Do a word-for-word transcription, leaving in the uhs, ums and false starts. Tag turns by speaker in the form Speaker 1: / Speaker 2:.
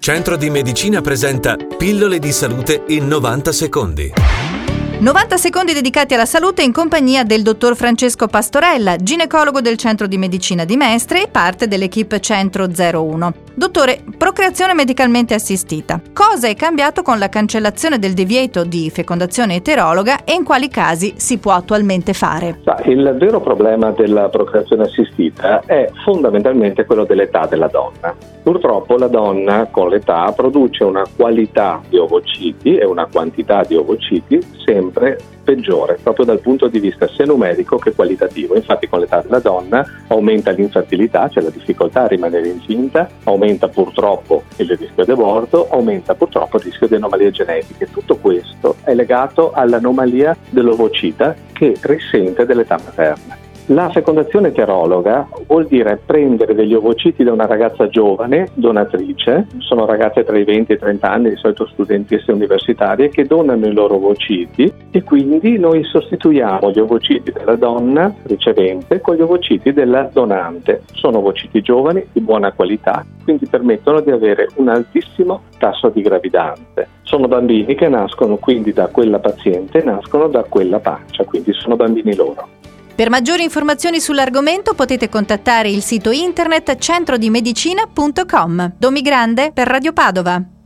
Speaker 1: Centro di Medicina presenta Pillole di salute in novanta secondi.
Speaker 2: novanta secondi dedicati alla salute in compagnia del dottor Francesco Pastorella, ginecologo del Centro di Medicina di Mestre e parte dell'equipe Centro zero uno. Dottore, procreazione medicalmente assistita. Cosa è cambiato con la cancellazione del divieto di fecondazione eterologa e in quali casi si può attualmente fare?
Speaker 3: Il vero problema della procreazione assistita è fondamentalmente quello dell'età della donna. Purtroppo la donna con l'età produce una qualità di ovociti e una quantità di ovociti sempre peggiore, proprio dal punto di vista sia numerico che qualitativo. Infatti con l'età della donna aumenta l'infertilità, cioè la difficoltà a rimanere incinta, aumenta purtroppo il rischio di aborto, aumenta purtroppo il rischio di anomalie genetiche. Tutto questo è legato all'anomalia dell'ovocita che risente dell'età materna. La fecondazione eterologa vuol dire prendere degli ovociti da una ragazza giovane, donatrice, sono ragazze tra i venti e i trenta anni, di solito studentesse universitarie, che donano i loro ovociti e quindi noi sostituiamo gli ovociti della donna ricevente con gli ovociti della donante. Sono ovociti giovani, di buona qualità, quindi permettono di avere un altissimo tasso di gravidanze. Sono bambini che nascono quindi da quella paziente, nascono da quella pancia, quindi sono bambini loro.
Speaker 2: Per maggiori informazioni sull'argomento potete contattare il sito internet centro di medicina punto com. Domi Grande per Radio Padova.